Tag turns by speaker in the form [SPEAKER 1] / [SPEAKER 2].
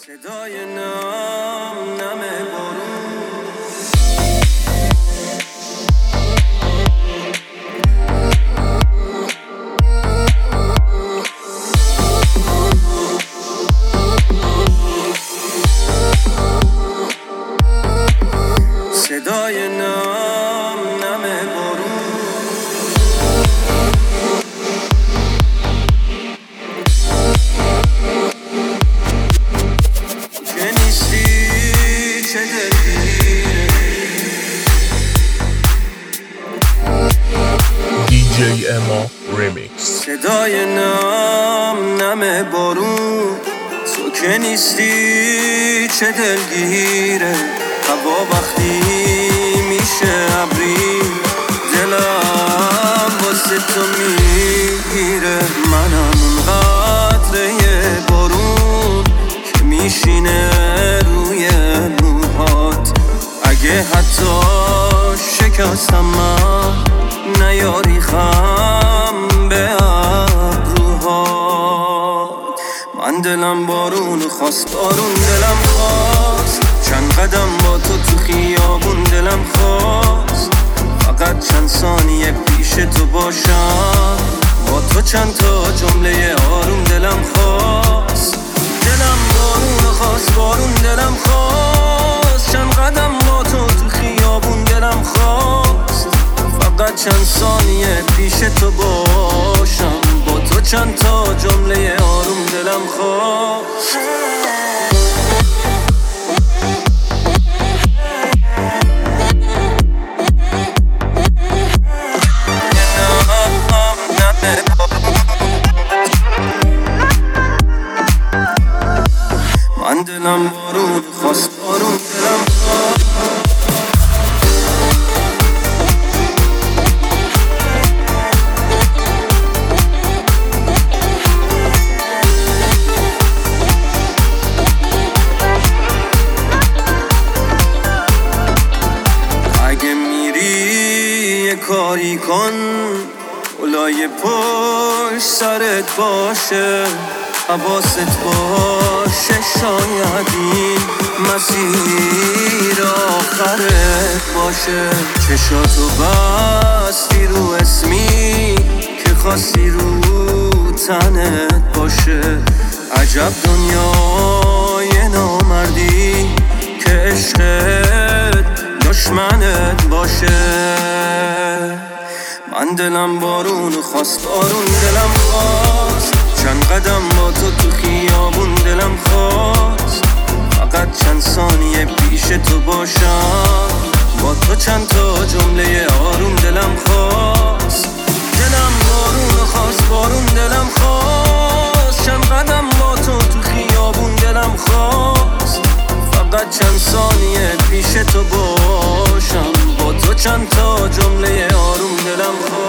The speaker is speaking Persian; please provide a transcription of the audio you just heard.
[SPEAKER 1] صدای نم بارون صدای نم بارون که نیستی چه دلگیره
[SPEAKER 2] DJ Emo Remix.
[SPEAKER 1] صدای نم بارون تو که نیستی چه دلگیره هوا وقتی میشه ابری دلم واسه تو میگیره منم اون قطره بارون که میشینه روی موهات اگه حتی شکستم من نیاری خم به ابروهات من دلم بارون خواست بارون دلم خواست چند قدم با تو خیابون دلم خواست فقط چند ثانیه پیش تو باشم با تو چند تا جمله آروم دلم خواست دلم بارون خواست بارون دلم خواست چند قدم با تو خیابون دلم خواست فقط چند ثانیه پیش تو باشم با تو چند تا جمله آروم دلم خواست من دلم بارون خواست بارون دلم خواست اگه میری یه کاری کن اولای پشت سرت باشه حواست باشه شاید این مسیر آخرت باشه چشاتو بستی رو اسمی که خواستی رو تنت باشه عجب دنیای نامردی که عشقت دشمنت باشه من دلم بارون خواست بارون دلم خواست چند قدم با تو خیابون دلم خواست فقط چند ثانیه پیش تو باشم با تو چند تا جمله آروم دلم خواست دلم بارون خواست بارون دلم خواست چند قدم با تو خیابون دلم خواست فقط چند ثانیه پیش تو باشم با تو چند تا جمله آروم دلم خواست